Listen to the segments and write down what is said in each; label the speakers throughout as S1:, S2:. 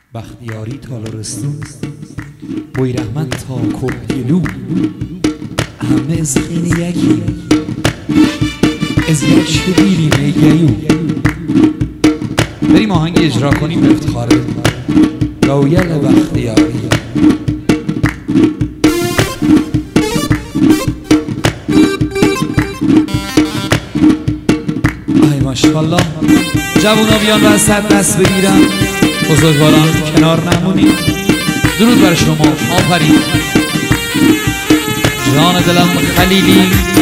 S1: بختیاری تالارستون بوی رحمت تا کوهگلو همه از خین یکی از یک شدیریم ایگیو. بریم آهنگی اجرا کنیم به افتخار گویل بختیاری. ای ماشاءالله جوونا بیان وسط دست بگیرن، بزرگواران کنار نمونید. درود بر شما، آفرین جان دلم خلیلی،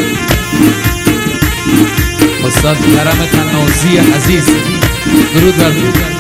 S1: استاد کرم تنازی عزیز. درود بر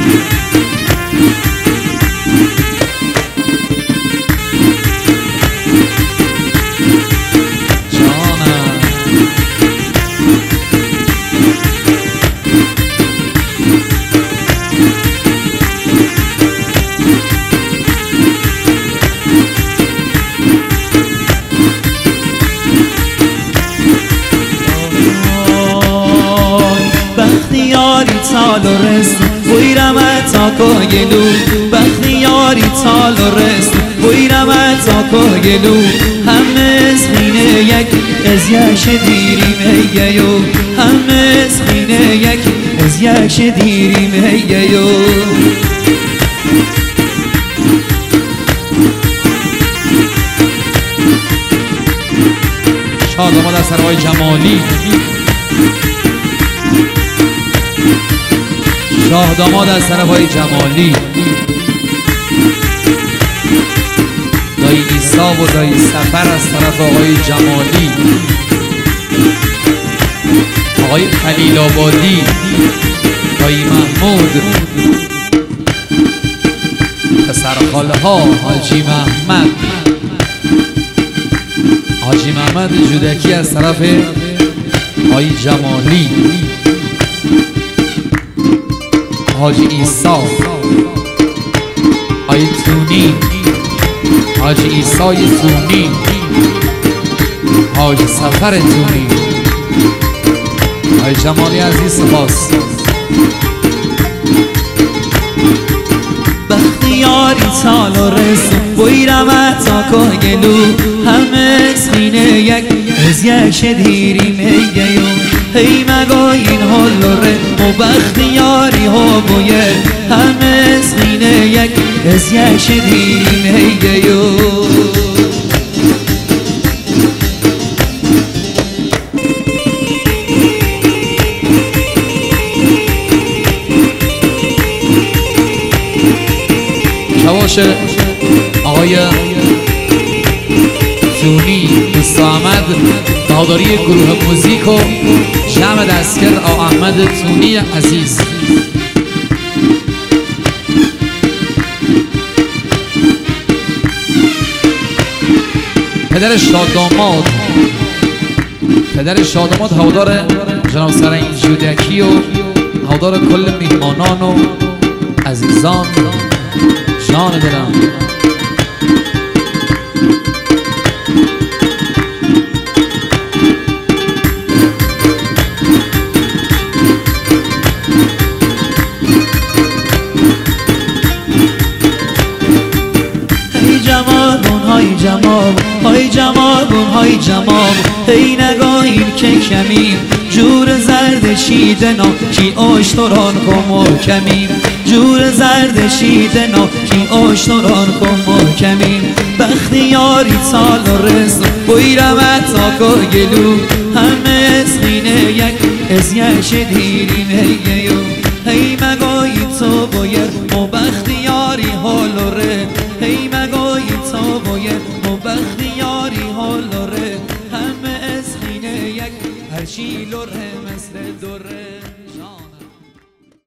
S2: بختیاری تالارستون بوی رحمت تا کوهگلو، بختیاری تالارستون بوی رحمت تا کوهگلو، همه از خینه یک از یک شدیریم ایگیو، همه از خینه یک از یک شدیریم ایگیو.
S1: شادمان در سرهای جمالی، شاه داماد از طرف های جمالی، دایی ایسا و دایی سفر از طرف آقای جمالی، آقای خلیل آبادی، دایی محمود، پسرخاله ها حاجی محمد، حاجی محمد جودکی از طرف آقای جمالی، حاجی ایسا، آی تونی، حاجی ایسای تونی، حاجی سفر تونی، آی جمالی عزیز سپاس.
S2: بختیاری تالارستون بوی رحمت تا کوهگلو، همه از خینه یک از یک شدیریم ایگیو، هی مگو این حال ره و بختیاری ها بویه، همه از خینه یک از یک شدیریم ایگیو.
S1: شواش آقای تونی دوست احمد، بهاداری گروه موزیک و جمع دستگر آقا احمد تونی عزیز. پدر شاداماد هوادار جناب سرین جودکی و هوادار کل میهمانان و عزیزان، جان دلم.
S2: های جمال های جمال، هی نگاهیم که کمیم جور زرد شیدنا کی آشتران کن محکمیم، جور زرد شیدنا کی آشتران کن محکمیم. بختیاری تالارستون بوی رحمت تا کوهگلو، همه از خینه یک از یک شدیریم ایگیو، هی مگوی تو باید و بختیاری حال ره، هی مگوی تو باید و بختیاری